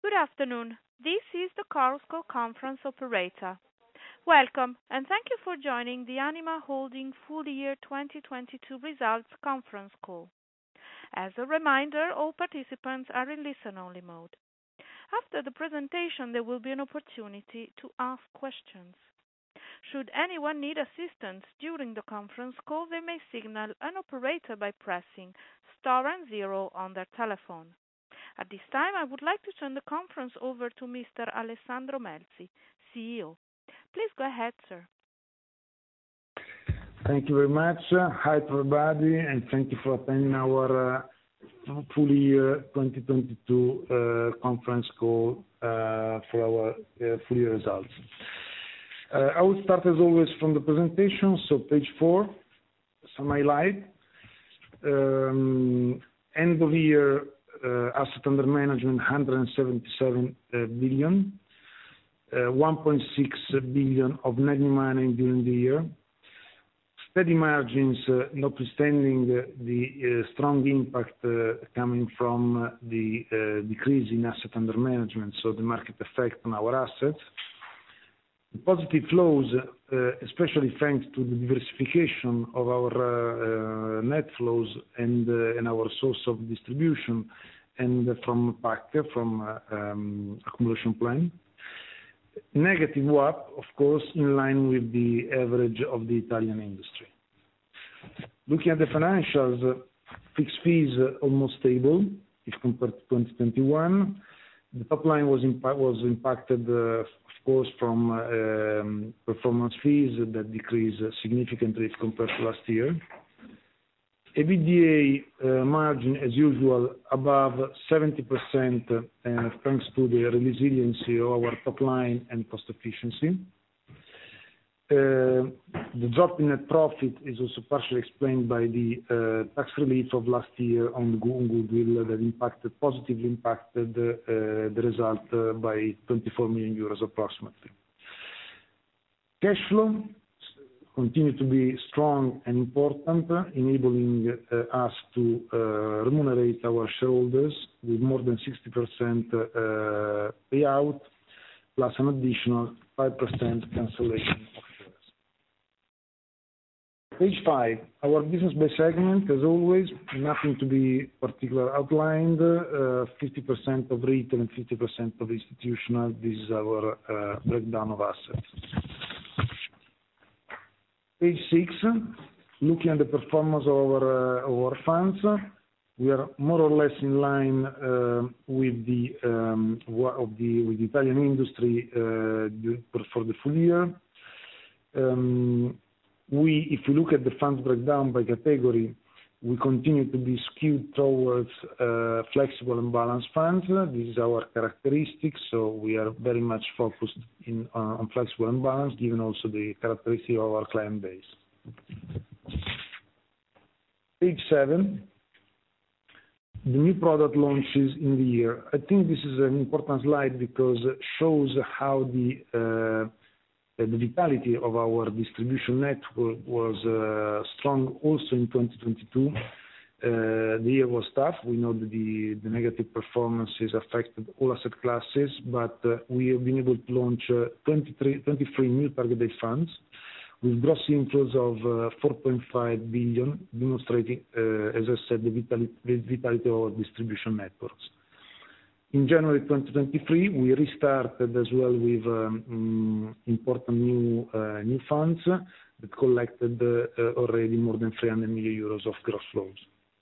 Good afternoon. This is the Chorus Call conference operator. Welcome, and thank you for joining the Anima Holding full year 2022 results conference call. As a reminder, all participants are in listen-only mode. After the presentation, there will be an opportunity to ask questions. Should anyone need assistance during the conference call, they may signal an operator by pressing star and zero on their telephone. At this time, I would like to turn the conference over to Mr. Alessandro Melzi, CEO. Please go ahead, sir. Thank you very much. Hi to everybody, and thank you for attending our full year 2022 conference call for our full year results. I will start as always from the presentation. Page 4, some highlight. End of year asset under management 177 billion, 1.6 billion of net new money during the year. Steady margins, notwithstanding the strong impact coming from the decrease in asset under management, so the market effect on our assets. The positive flows, especially thanks to the diversification of our net flows and our source of distribution and from PAC, from accumulation plan. Negative WAP, of course, in line with the average of the Italian industry. Looking at the financials, fixed fees almost stable if compared to 2021. The top line was impacted, of course, from performance fees that decreased significantly if compared to last year. EBITDA margin, as usual, above 70%, thanks to the resiliency of our top line and cost efficiency. The drop in net profit is also partially explained by the tax relief of last year on goodwill that positively impacted the result by 24 million euros approximately. Cash flow continue to be strong and important, enabling us to remunerate our shareholders with more than 60% payout, plus an additional 5% cancellation of shares. Page 5, our business by segment, as always, nothing to be particular outlined. 50% of retail and 50% of institutional. This is our breakdown of assets. Page 6, looking at the performance of our funds, we are more or less in line with the Italian industry for the full year. If you look at the funds breakdown by category, we continue to be skewed towards flexible and balanced funds. This is our characteristics, so we are very much focused on flexible and balanced, given also the characteristic of our client base. Page 7, the new product launches in the year. I think this is an important slide because it shows how the vitality of our distribution network was strong also in 2022. The year was tough. We know that the negative performances affected all asset classes, but we have been able to launch 23 new target date funds with gross inflows of 4.5 billion, demonstrating, as I said, the vitality of our distribution networks. In January 2023, we restarted as well with important new funds that collected already more than 300 million euros of gross flows.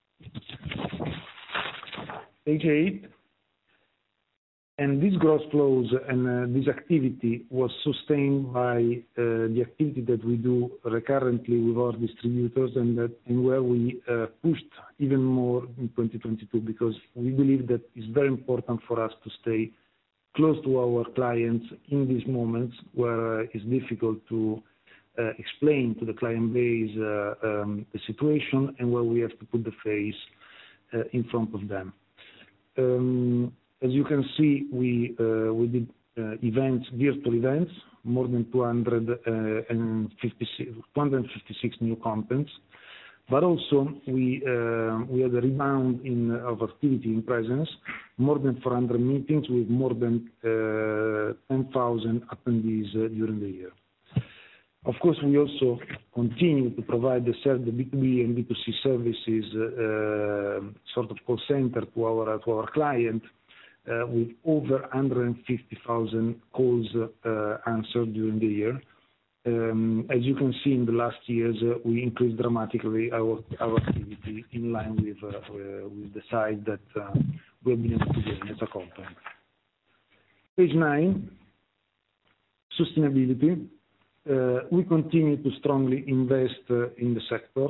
Page 8. These gross flows and this activity was sustained by the activity that we do recurrently with our distributors and where we pushed even more in 2022, because we believe that it's very important for us to stay close to our clients in these moments where it's difficult to explain to the client base the situation and where we have to put the face in front of them. As you can see, we did virtual events, more than 256 new contents. But also we had a rebound of activity in presence, more than 400 meetings with more than 10,000 attendees during the year. Of course, we also continue to provide the B2B and B2C services, sort of call center to our client, with over 150,000 calls answered during the year. As you can see, in the last years, we increased dramatically our activity in line with the size that we have been able to gain as a company. Page 9, sustainability. We continue to strongly invest in the sector.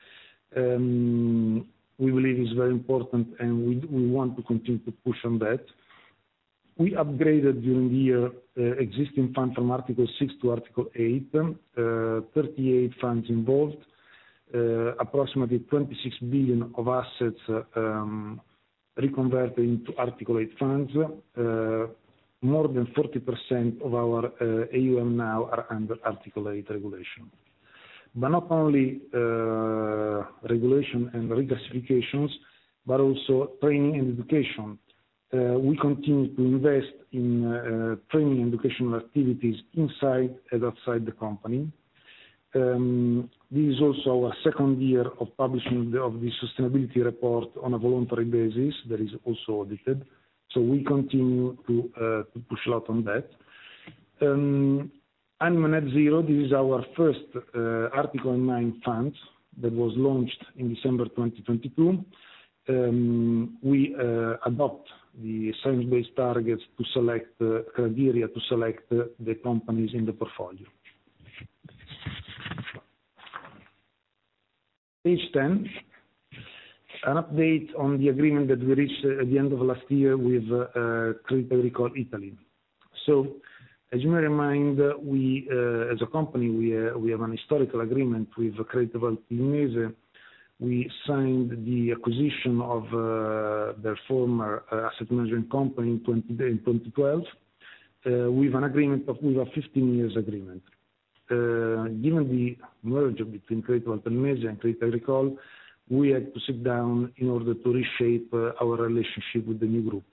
We believe it's very important, and we want to continue to push on that. We upgraded during the year existing fund from Article 6 to Article 8, 38 funds involved, approximately 26 billion of assets reconverted into Article 8 funds. More than 40% of our AUM now are under Article 8 regulation. But not only regulation and reclassifications, but also training and education. We continue to invest in training and educational activities inside and outside the company. This is also our second year of publishing of the sustainability report on a voluntary basis that is also audited. So we continue to push a lot on that. Anima Net Zero, this is our first Article 9 fund that was launched in December 2022. We adopt the science-based targets to select criteria to select the companies in the portfolio. Page 10, an update on the agreement that we reached at the end of last year with Crédit Agricole Italy. So, as you may remind, we, as a company, we have an historical agreement with Credito Valtellinese. We signed the acquisition of their former asset management company in 2012 with an agreement with a 15 years agreement. Given the merger between Credito Valtellinese and Crédit Agricole, we had to sit down in order to reshape our relationship with the new group.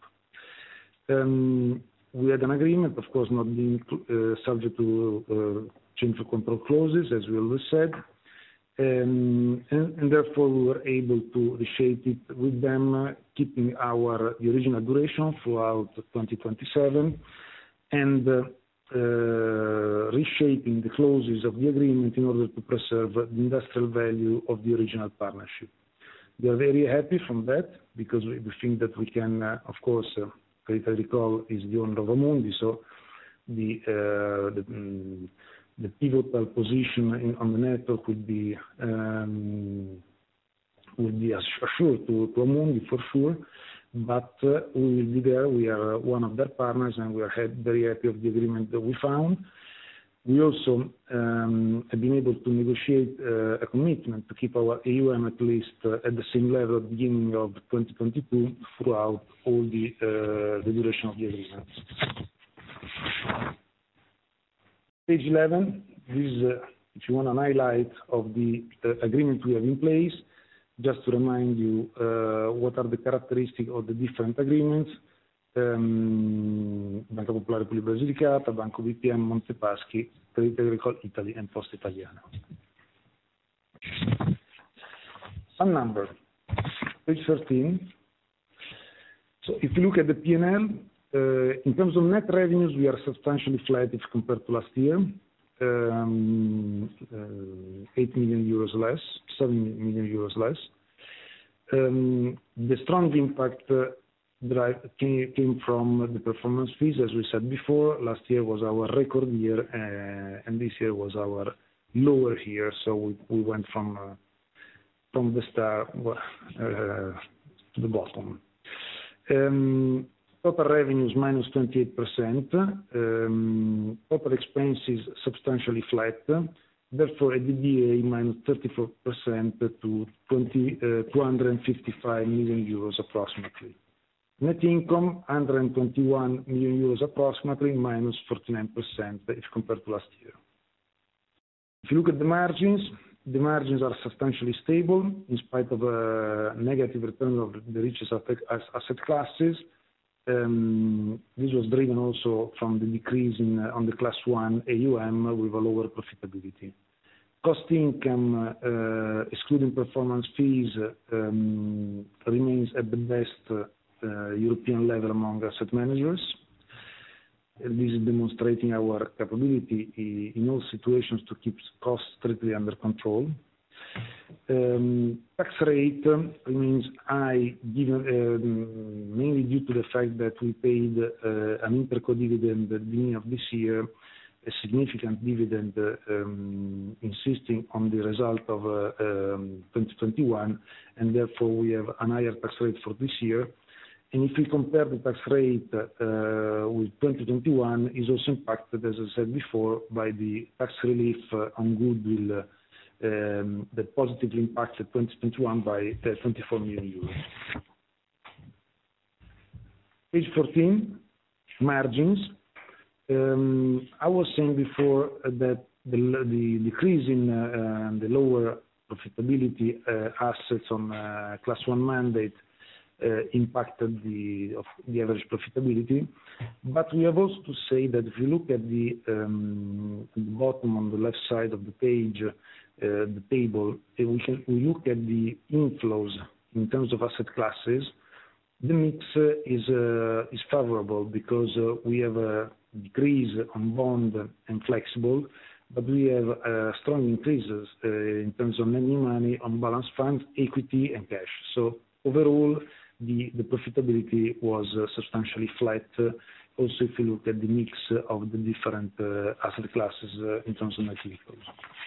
We had an agreement, of course, not being subject to change of control clauses, as we always said, and therefore we were able to reshape it with them, keeping the original duration throughout 2027, and reshaping the clauses of the agreement in order to preserve the industrial value of the original partnership. We are very happy from that because we think that we can, of course, Crédit Agricole is the owner of Amundi, so the pivotal position on the network would be assured to Amundi for sure. But we will be there. We are one of their partners, and we are very happy of the agreement that we found. We also have been able to negotiate a commitment to keep our AUM at least at the same level at the beginning of 2022 throughout all the duration of the agreement. Page 11, this is, if you want, an highlight of the agreement we have in place. Just to remind you what are the characteristics of the different agreements. Banca Popolare di Basilicata, Banco BPM, Monte Paschi, Crédit Agricole Italy, and Poste Italiane. Some numbers. Page 13. So if you look at the P&L, in terms of net revenues, we are substantially flat if compared to last year. 8 million euros less, 7 million euros less. The strong impact came from the performance fees, as we said before. Last year was our record year, and this year was our lower year. So we went from the start to the bottom. Total revenues minus 28%. Total expenses substantially flat. Therefore, EBITDA minus 34% to 255 million euros approximately. Net income 121 million euros approximately, minus 49% if compared to last year. If you look at the margins, the margins are substantially stable in spite of a negative return of the richest asset classes. This was driven also from the decrease on the Class 1 AUM with a lower profitability. Cost income, excluding performance fees, remains at the best European level among asset managers. This is demonstrating our capability in all situations to keep costs strictly under control. Tax rate remains high, given mainly due to the fact that we paid an interco dividend at the beginning of this year, a significant dividend, insisting on the result of 2021, and therefore we have a higher tax rate for this year. And if we compare the tax rate with 2021, is also impacted, as I said before, by the tax relief on goodwill that positively impacted 2021 by 24 million euros. Page 14, margins. I was saying before that the decrease in the lower profitability assets on Class 1 mandate impacted the average profitability. But we have also to say that if you look at the bottom on the left side of the page, the table, we look at the inflows in terms of asset classes. The mix is favorable because we have a decrease on bond and flexible, but we have strong increases in terms of net new money on balance funds, equity, and cash. So overall, the profitability was substantially flat. Also, if you look at the mix of the different asset classes in terms of net inflows.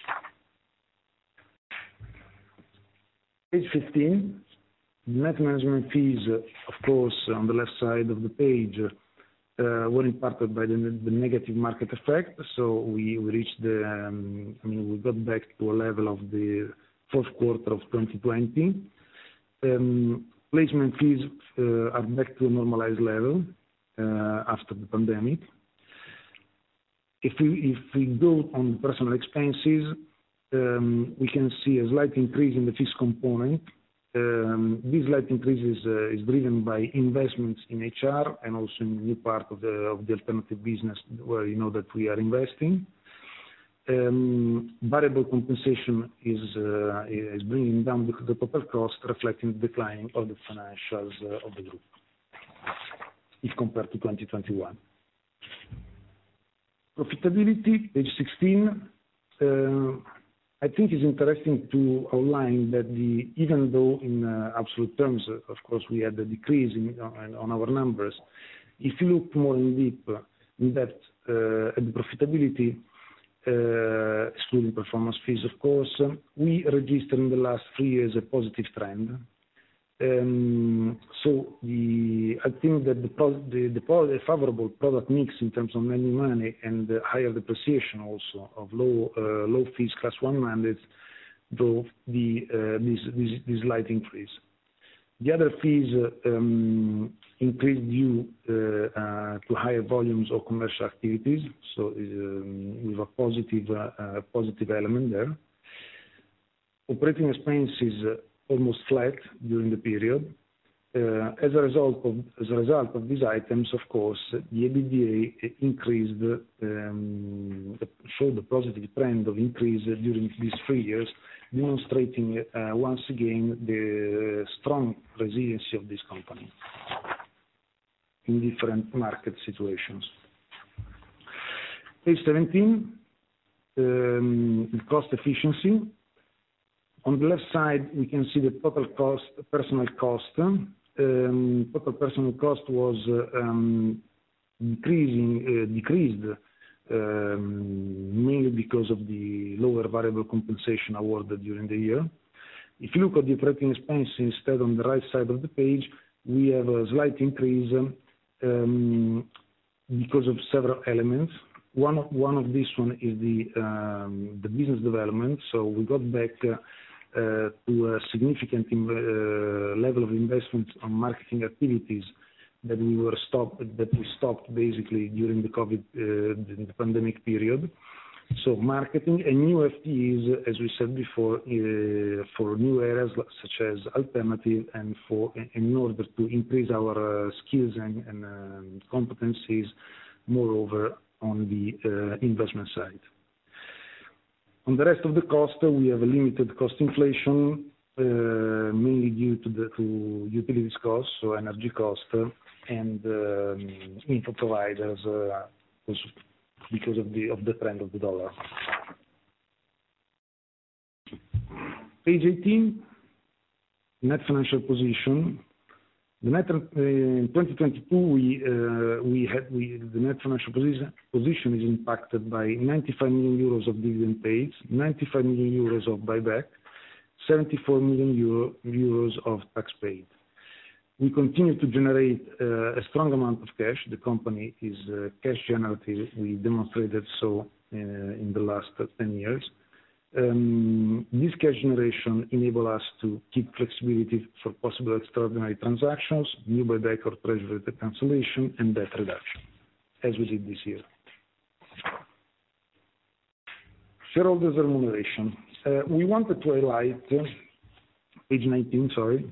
Page 15, net management fees, of course, on the left side of the page, were impacted by the negative market effect. So we reached we got back to a level of the fourth quarter of 2020. Placement fees are back to a normalized level after the pandemic. If we go on personal expenses, we can see a slight increase in the fees component. This slight increase is driven by investments in HR and also in the new part of the alternative business where you know that we are investing. Variable compensation is bringing down the total cost, reflecting the decline of the financials of the group if compared to 2021. Profitability, page 16. I think it's interesting to outline that even though in absolute terms, of course, we had a decrease on our numbers, if you look more in depth at the profitability, excluding performance fees, of course, we registered in the last 3 years a positive trend. So I think that the favorable product mix in terms of net new money and the higher depreciation also of low fees Class 1 mandates drove this slight increase. The other fees increased due to higher volumes of commercial activities, so with a positive element there. Operating expenses almost flat during the period. As a result of these items, of course, the EBITDA increased, showed a positive trend of increase during these 3 years, demonstrating once again the strong resiliency of this company in different market situations. Page 17, the cost efficiency. On the left side, we can see the total cost, personal cost. Total personal cost was decreased mainly because of the lower variable compensation awarded during the year. If you look at the operating expense instead on the right side of the page, we have a slight increase because of several elements. One of this one is the business development. So we got back to a significant level of investment on marketing activities that we stopped basically during the COVID the pandemic period. So marketing and new FTEs, as we said before, for new areas such as alternative and in order to increase our skills and competencies, moreover, on the investment side. On the rest of the cost, we have a limited cost inflation, mainly due to utilities costs, so energy cost, and info providers, also because of the trend of the dollar. Page 18, net financial position. The net in 2022 the net financial position is impacted by 95 million euros of dividend paid, 95 million euros of buyback, 74 million euros of tax paid. We continue to generate a strong amount of cash. The company is cash generative. We demonstrated so in the last 10 years. This cash generation enable us to keep flexibility for possible extraordinary transactions, new buyback or treasury cancellation, and debt reduction, as we did this year. Shareholders remuneration. We wanted to highlight, page 19, sorry,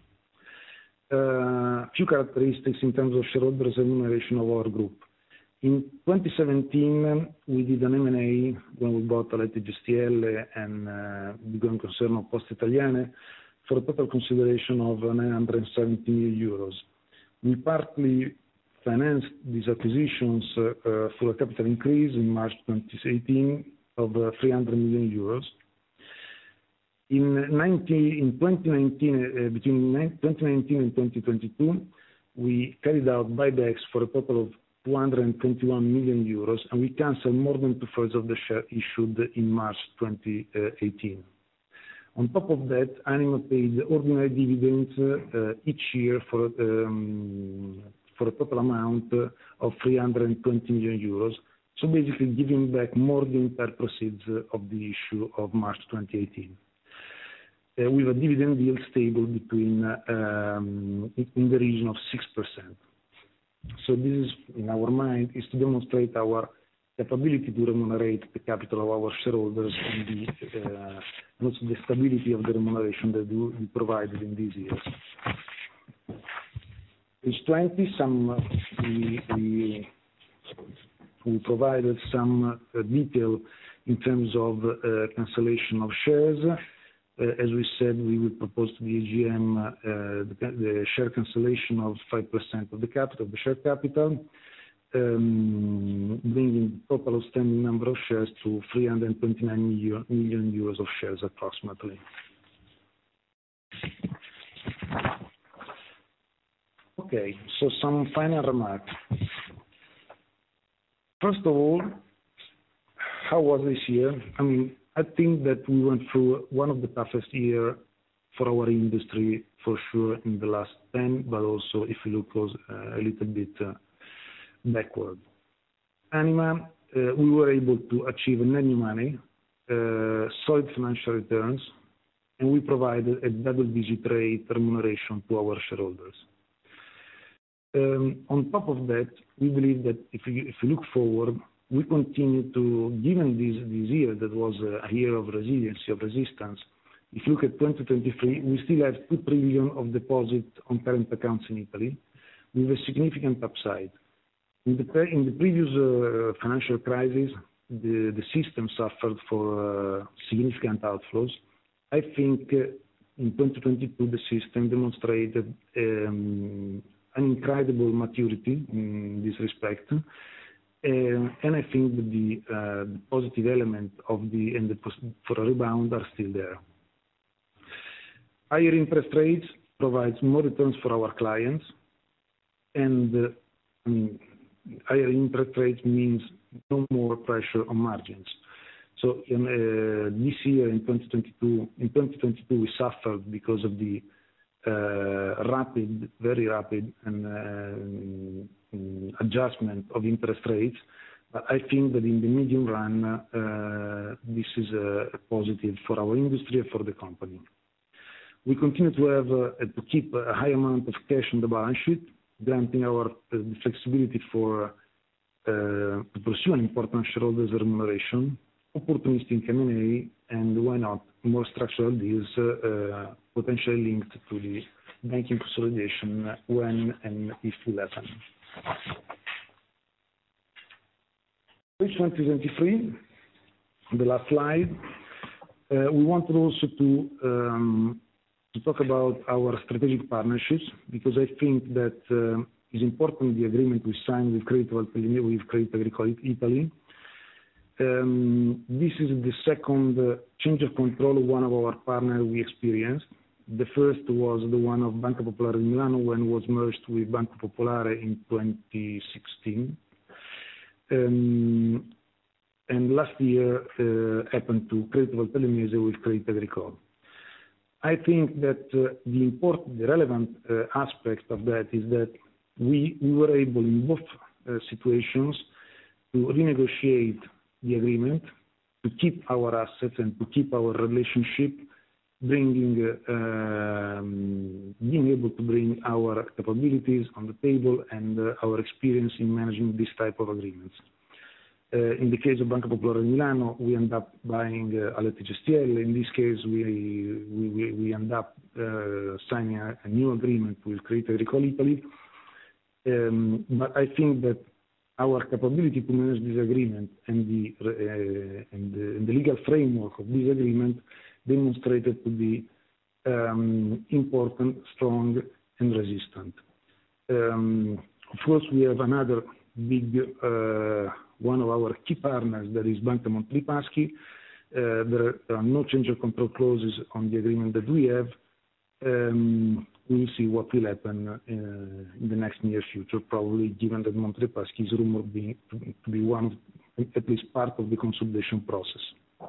few characteristics in terms of shareholders remuneration of our group. In 2017, we did an M&A when we bought Rete Gestielle and the going concern of Poste Italiane for a total consideration of 970 million euros. We partly financed these acquisitions through a capital increase in March 2018 of 300 million euros. In 2019, between 2019 and 2022, we carried out buybacks for a total of 221 million euros, and we canceled more than 2/3 of the share issued in March 2018. On top of that, Anima paid ordinary dividends each year for a total amount of 320 million euros. So basically giving back more than entire proceeds of the issue of March 2018. With a dividend yield stable between in the region of 6%. So this is, in our mind, is to demonstrate our capability to remunerate the capital of our shareholders and also the stability of the remuneration that we provided in these years. Page 20, we provided some detail in terms of cancellation of shares. As we said, we will propose to the AGM the share cancellation of 5% of the capital, of the share capital, bringing the total outstanding number of shares to 329 million euros of shares approximately. Okay, so some final remarks. First of all, how was this year? I think that we went through one of the toughest year for our industry, for sure, in the last 10, but also if you look a little bit backward. Anima, we were able to achieve net new money, solid financial returns, and we provided a double-digit rate remuneration to our shareholders. On top of that, we believe that if you look forward, we continue to, given this year that was a year of resiliency, of resistance, if you look at 2023, we still have 2 trillion of deposit on current accounts in Italy, with a significant upside. In the previous financial crisis, the system suffered for significant outflows. I think in 2022, the system demonstrated an incredible maturity in this respect. And I think that the positive element for a rebound are still there. Higher interest rates provides more returns for our clients, and higher interest rates means no more pressure on margins. So this year in 2022 we suffered because of the very rapid and adjustment of interest rates. But I think that in the medium run, this is a positive for our industry and for the company. We continue to have to keep a high amount of cash on the balance sheet, granting our the flexibility for to pursue an important shareholders remuneration, opportunistic M&A, and why not, more structural deals, potentially linked to the banking consolidation when and if will happen. Page 23, the last slide. We wanted also to talk about our strategic partnerships, because I think that is important, the agreement we signed with Crédit Agricole Italy. This is the second change of control of one of our partners we experienced. The first was the one of Banca Popolare di Milano when it was merged with Banco Popolare in 2016. And last year happened to Credito Valtellinese with Crédit Agricole. I think that the relevant aspect of that is that we were able in both situations to renegotiate the agreement, to keep our assets and to keep our relationship, being able to bring our capabilities on the table and our experience in managing this type of agreements. In the case of Banca Popolare di Milano, we end up buying Aletti Gestielle. In this case, we end up signing a new agreement with Crédit Agricole Italy. But I think that our capability to manage this agreement and the legal framework of this agreement demonstrated to be important, strong, and resistant. Of course, we have another big one of our key partners, that is Banca Monte dei Paschi. There are no change of control clauses on the agreement that we have. We will see what will happen in the next near future, probably, given that Monte dei Paschi is rumored to be one of, at least part of the consolidation process.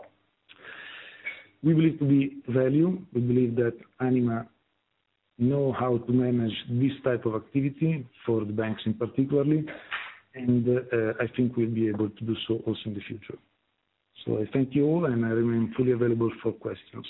We believe to be value. We believe that Anima know how to manage this type of activity for the banks in particularly, and I think we'll be able to do so also in the future. So I thank you all, and I remain fully available for questions.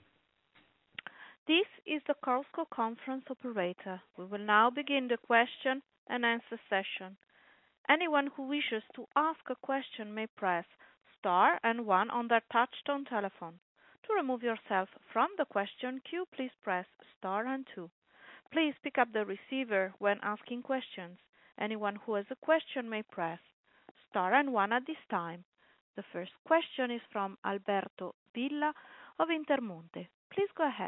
This is the Chorus Call conference operator. We will now begin the question and answer session. Anyone who wishes to ask a question may press star and one on their touchtone telephone. To remove yourself from the question queue, please press star and two. Please pick up the receiver when asking questions. Anyone who has a question may press star and one at this time. The first question is from Alberto Villa of Intermonte. Please go ahead.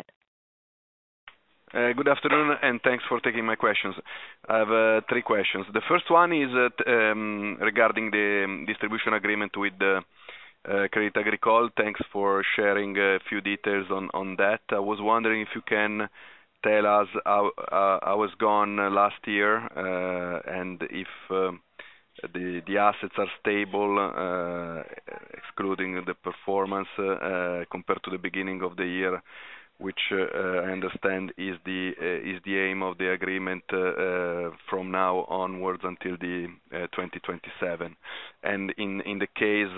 Good afternoon, and thanks for taking my questions. I have three questions. The first one is regarding the distribution agreement with Crédit Agricole. Thanks for sharing a few details on that. I was wondering if you can tell us how it's gone last year, and if the assets are stable, excluding the performance, compared to the beginning of the year, which I understand is the aim of the agreement from now onwards until the 2027. And in the case,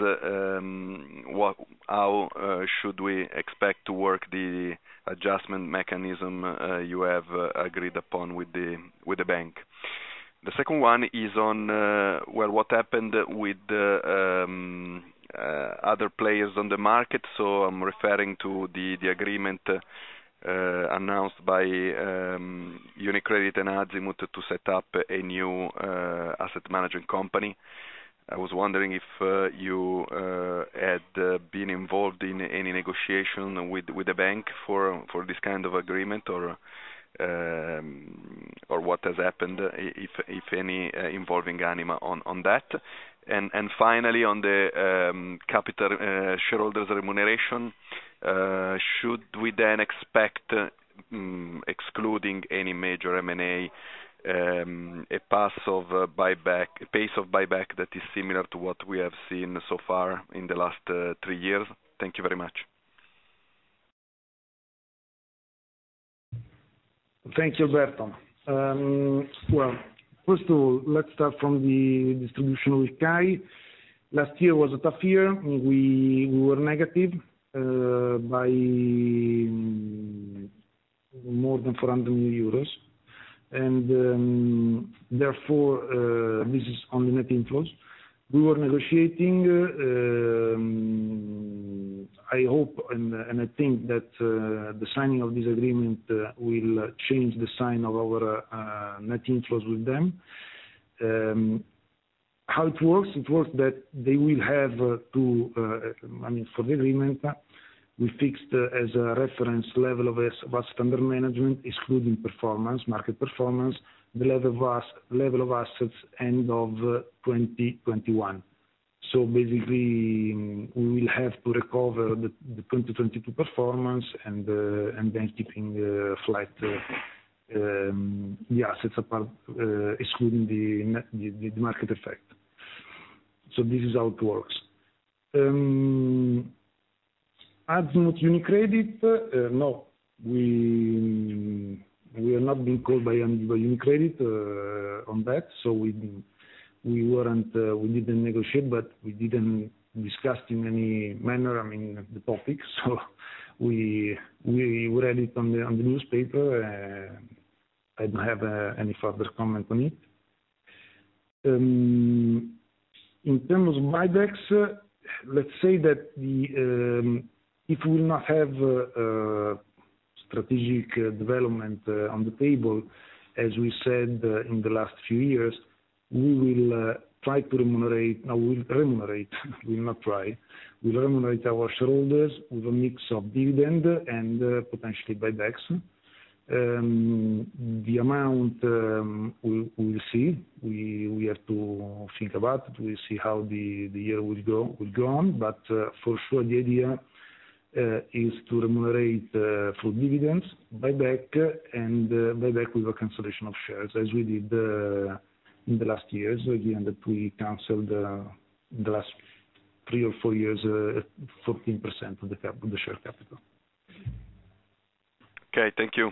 how should we expect to work the adjustment mechanism you have agreed upon with the bank? The second one is on what happened with other players on the market. So I'm referring to the agreement announced by UniCredit and Azimut to set up a new asset management company. I was wondering if you had been involved in any negotiation with the bank for this kind of agreement, or what has happened, if any, involving Anima on that. And finally, on the capital shareholders remuneration, should we then expect, excluding any major M&A, a pace of buyback that is similar to what we have seen so far in the last 3 years? Thank you very much. Thank you, Alberto. Well, first of all, let's start from the distribution with CAI. Last year was a tough year. We were negative by more than 400 million euros. and therefore this is only net inflows. We were negotiating. I hope and I think that the signing of this agreement will change the sign of our net inflows with them. How it works? It works that they will have for the agreement, we fixed as a reference level of asset under management, excluding performance, market performance, the level of assets end of 2021. So basically, we will have to recover the 2022 performance and then keeping flat the assets apart, excluding the market effect. So this is how it works. Azimut UniCredit, no, we are not being called by UniCredit on that, so we didn't negotiate, but we didn't discuss in any manner, the topic. So we read it on the newspaper. I don't have any further comment on it. In terms of buybacks, let's say that if we will not have strategic development on the table, as we said in the last few years, we will try to remunerate. No, we'll remunerate. We'll not try. We'll remunerate our shareholders with a mix of dividend and potentially buybacks. The amount we will see. We have to think about it. We'll see how the year will go on. But for sure, the idea is to remunerate through dividends, buyback, and buyback with a cancellation of shares, as we did in the last years, given that we cancelled the last 3 or 4 years 14% of the share capital. Okay, thank you.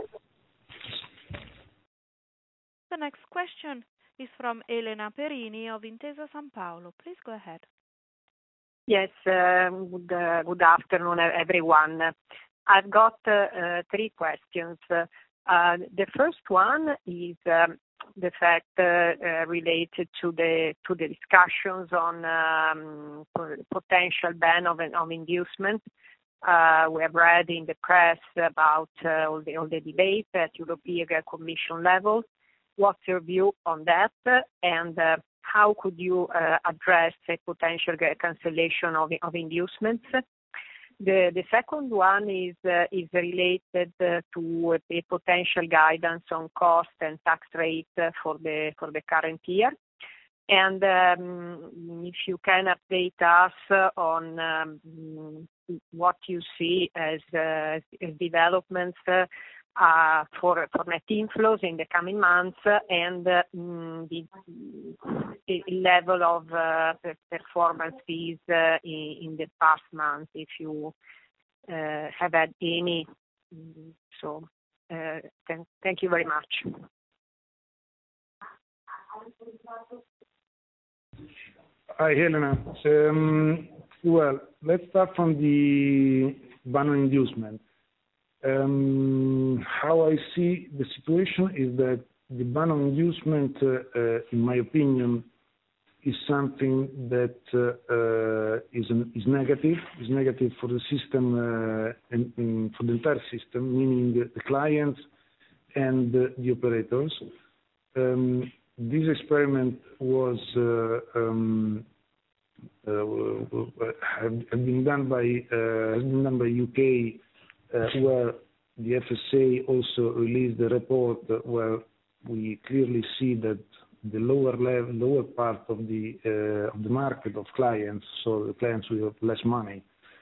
The next question is from Elena Perini of Intesa Sanpaolo. Please go ahead. Yes, good afternoon, everyone. I've got 3 questions. The first one is the fact related to the discussions on potential ban of inducement. We have read in the press about all the debate at European Commission level. What's your view on that? And how could you address a potential cancellation of inducements? The second one is related to a potential guidance on cost and tax rate for the current year. And if you can update us on what you see as developments for net inflows in the coming months and the level of performance fees in the past month, if you have had any. So thank you very much. Hi, Helena. Well, let's start from the ban on inducement. How I see the situation is that the ban on inducement, in my opinion, is something that is negative. Is negative for the system and for the entire system, meaning the clients and the operators. This experiment has been done by UK. Where the FSA also released a report where we clearly see that the lower part of the market of clients, so the clients with less money,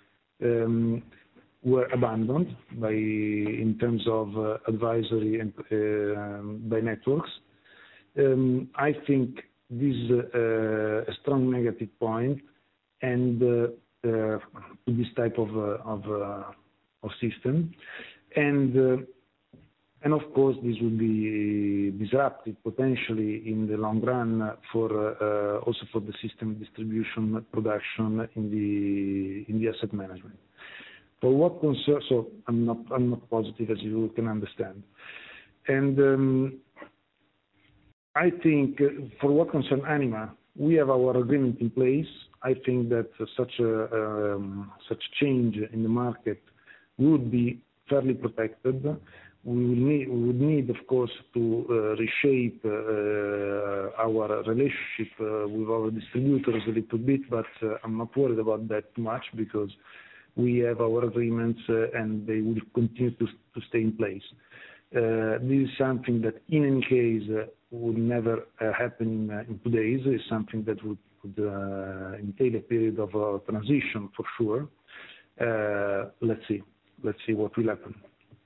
were abandoned in terms of advisory and by networks. I think this is a strong negative point, and to this type of system, and of course this will be disruptive potentially in the long run also for the system distribution production in the asset management. For what concerns, so I'm not positive, as you can understand. And I think for what concerns Anima, we have our agreement in place. I think that such change in the market would be fairly protected. We would need, of course, to reshape our relationship with our distributors a little bit, but I'm not worried about that too much because we have our agreements and they will continue to stay in place. This is something that in any case would never happen in 2 days. It's something that would entail a period of transition for sure. Let's see what will happen.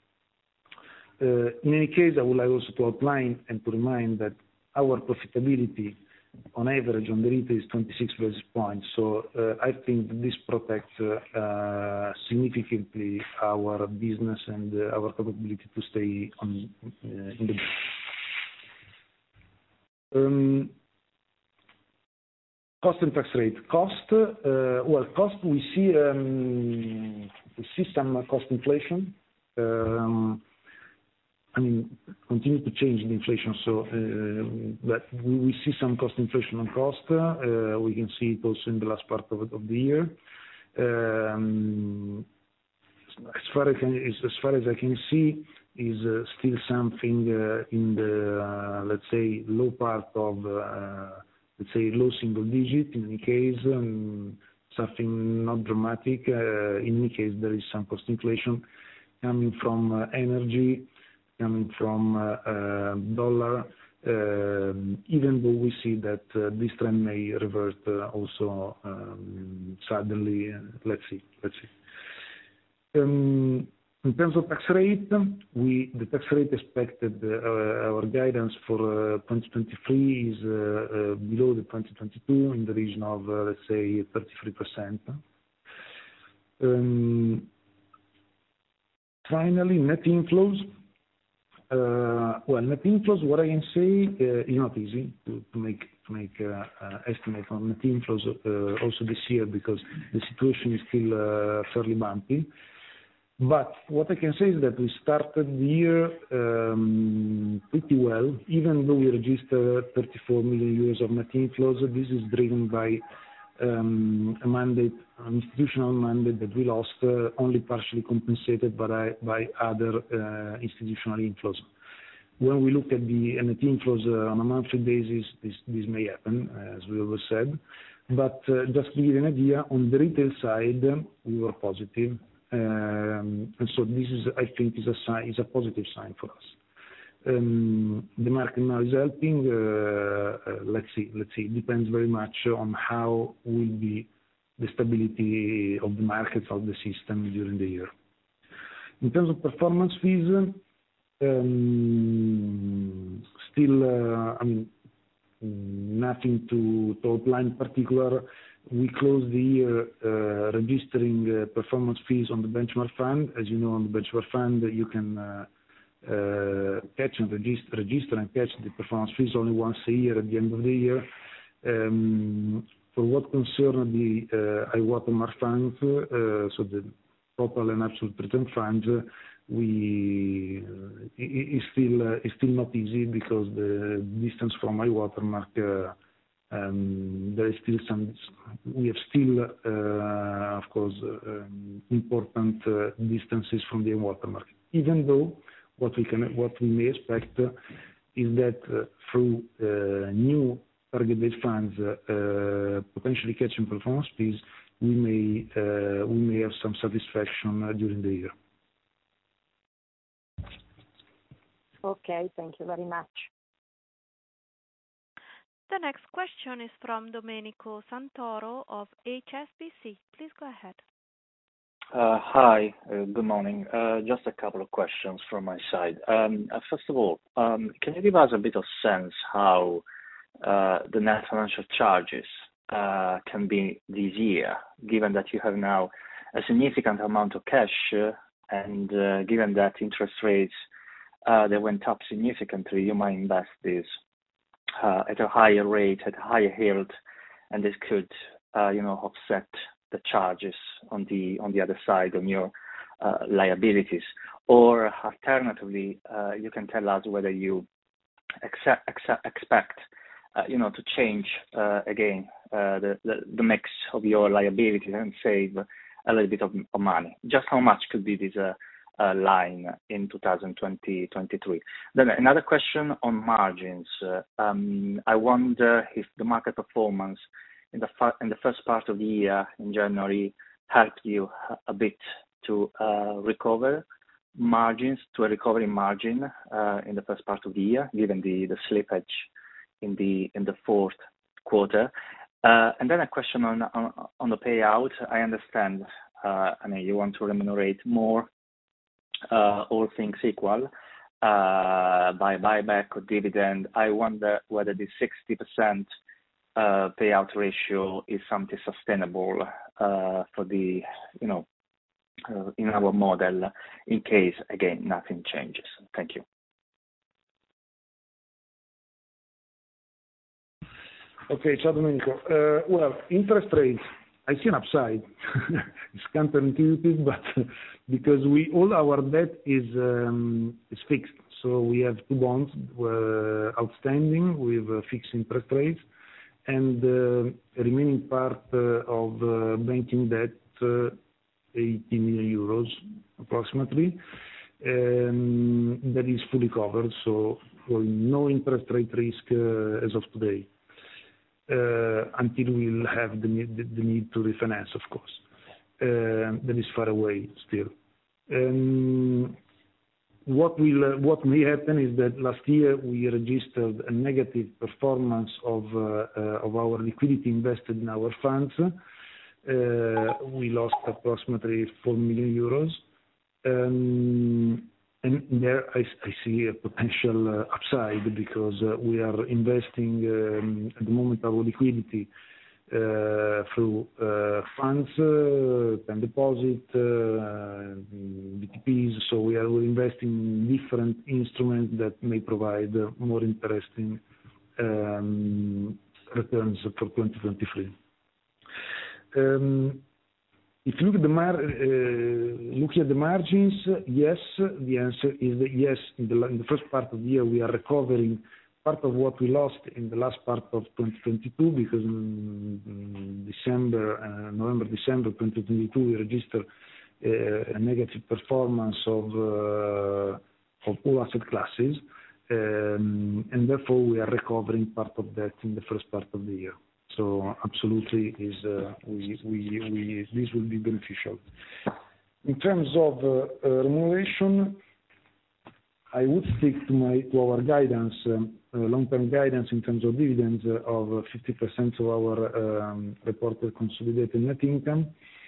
In any case, I would like also to outline and to remind that our profitability on average on the retail is 26 basis points. So I think this protects significantly our business and our capability to stay in the cost and tax rate. Cost, we see some cost inflation. Continue to change the inflation. So, but we see some cost inflation on cost. We can see it also in the last part of the year. As far as I can see, is still something in the let's say low part of let's say low single digit. In any case, something not dramatic. In any case, there is some cost inflation coming from energy, coming from dollar, even though we see that this trend may revert also suddenly. Let's see. In terms of tax rate, the tax rate expected, our guidance for 2023 is below the 2022 in the region of let's say 33%. Finally, net inflows. Net inflows, what I can say is not easy to make estimate on net inflows also this year because the situation is still fairly bumpy. But what I can say is that we started the year pretty well, even though we registered 34 million euros of net inflows. This is driven by a mandate, an institutional mandate that we lost, only partially compensated by other institutional inflows. When we look at the net inflows on a monthly basis, this may happen, as we always said. But just to give you an idea, on the retail side, we were positive. And so this is, I think, is a positive sign for us. The market now is helping. Let's see. It depends very much on how will be the stability of the markets of the system during the year. In terms of performance fees, still, nothing to outline in particular. We closed the year registering performance fees on the benchmark fund. As you know, on the benchmark fund, you can catch and register and catch the performance fees only once a year at the end of the year. For what concerns the high water mark funds, so the total and absolute return funds, it's still not easy because the distance from high water mark, there is still we have still, of course, important distances from the high water mark. Even though what we may expect is that through new target date funds potentially catching performance fees, we may have some satisfaction during the year. Okay, thank you very much. The next question is from Domenico Santoro of HSBC. Please go ahead. Hi, good morning. Just a couple of questions from my side. First of all, can you give us a bit of sense how the net financial charges can be this year, given that you have now a significant amount of cash, and given that interest rates they went up significantly, you might invest this at a higher rate, at a higher yield, and this could offset the charges on the other side on your liabilities. Or alternatively, you can tell us whether you expect to change again the mix of your liabilities and save a little bit of money. Just how much could be this line in 2023? Then another question on margins. I wonder if the market performance in the first part of the year in January helped you a bit to recover margins, to a recovery margin in the first part of the year, given the slippage in the fourth quarter. And then a question on the payout. I understand, you want to remunerate more, all things equal, by buyback or dividend. I wonder whether the 60% payout ratio is something sustainable for the, in our model, in case, again, nothing changes. Thank you. Okay, ciao Domenico. Well, interest rates, I see an upside. It's counterintuitive, but because all our debt is fixed, so we have 2 bonds outstanding with fixed interest rates, and the remaining part of banking debt, 80 million euros approximately, that is fully covered, so no interest rate risk as of today. Until we'll have the need to refinance, of course. That is far away still. What may happen is that last year we registered a negative performance of our liquidity invested in our funds. We lost approximately 4 million euros. And there I see a potential upside because we are investing at the moment our liquidity through funds, time deposit, BTPs. So we're investing in different instruments that may provide more interesting returns for 2023. If you look at looking at the margins, yes, the answer is that yes. In the first part of the year, we are recovering part of what we lost in the last part of 2022, because in November, December 2022, we registered a negative performance of all asset classes, and therefore we are recovering part of that in the first part of the year. So absolutely, this will be beneficial. In terms of remuneration, I would stick to our guidance, long-term guidance in terms of dividends of 50% of our reported consolidated net income.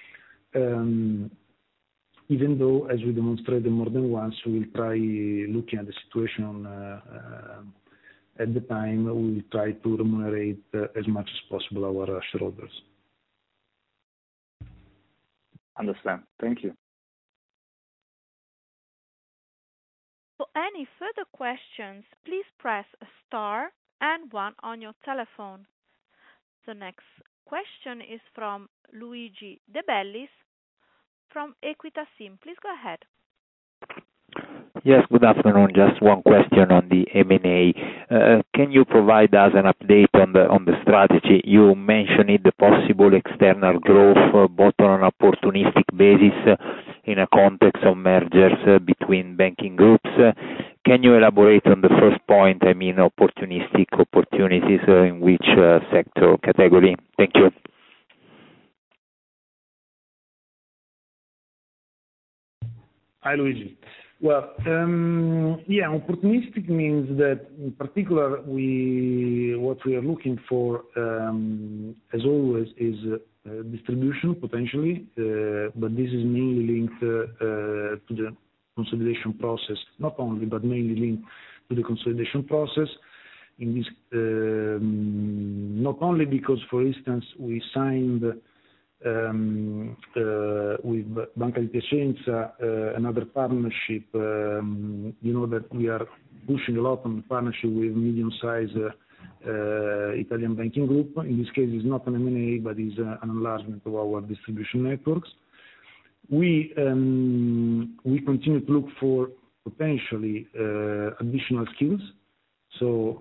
Even though, as we demonstrated more than once, we will try, looking at the situation at the time, we will try to remunerate as much as possible our shareholders. Understand. Thank you. For any further questions, please press star and 1 on your telephone. The next question is from Luigi De Bellis from Equita SIM. Please go ahead. Yes, good afternoon. Just one question on the M&A. Can you provide us an update on the strategy? You mentioned the possible external growth, both on an opportunistic basis in a context of mergers between banking groups. Can you elaborate on the first point? I mean, opportunistic opportunities in which sector category? Thank you. Hi, Luigi. Well, opportunistic means that in particular what we are looking for, as always, is distribution potentially, but this is mainly linked to the consolidation process. Not only, but mainly linked to the consolidation process. In this, not only because, for instance, we signed with Banca di Piacenza another partnership. You know that we are pushing a lot on the partnership with medium-sized Italian banking group. In this case, it's not an M&A, but it's an enlargement of our distribution networks. We continue to look for potentially additional skills. So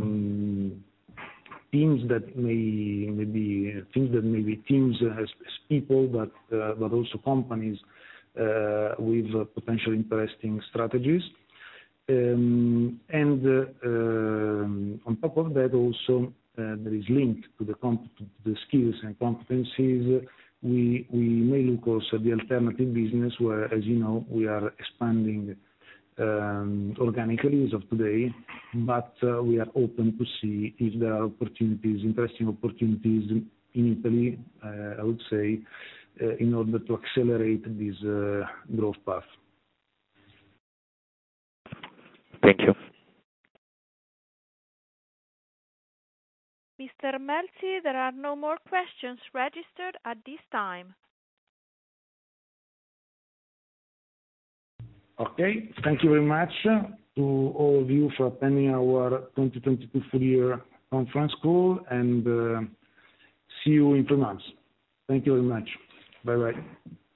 teams that may be teams as people, but also companies with potential interesting strategies. And on top of that, also there is linked to the skills and competencies. We may look also at the alternative business, where, as you know, we are expanding organically as of today, but we are open to see if there are opportunities, interesting opportunities in Italy, I would say, in order to accelerate this growth path. Thank you. Mr. Melzi, there are no more questions registered at this time. Okay, thank you very much to all of you for attending our 2022 full year conference call, and see you in 3 months. Thank you very much. Bye-bye.